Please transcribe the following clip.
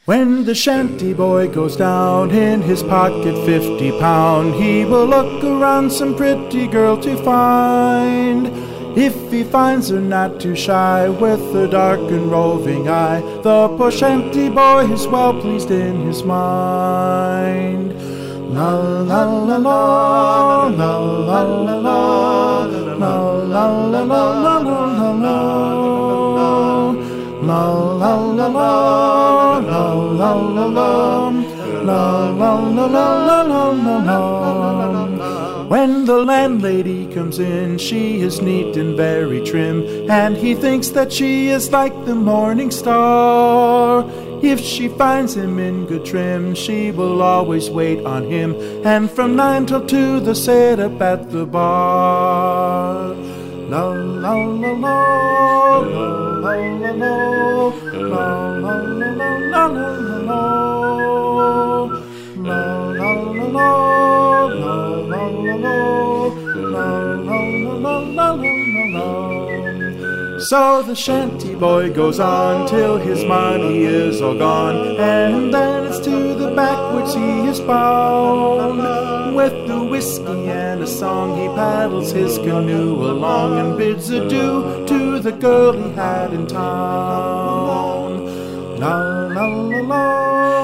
When the shanty boy goes down, in his pocket 50 pound, he will look around some pretty girl to find. If he finds her not too shy, with a dark and roving eye, the poor shanty boy is well pleased in his mind. La la la la, la la la la, la la la la la la la, la la la la, la la la la, la la la la la la. When the landlady comes in, she is neat and very trim, and he thinks that she is like the morning star. If she finds him in good trim, she will always wait on him, and from 9 till 2 they'll sit up at the bar. La la la la, la la la la, la la la la la la, la la la la. So the shanty boy goes on till his money is all gone, and then it's to the backwoods he is bound. With the whiskey and a song he paddles his canoe along, and bids adieu to the girl he had in town. La la la la.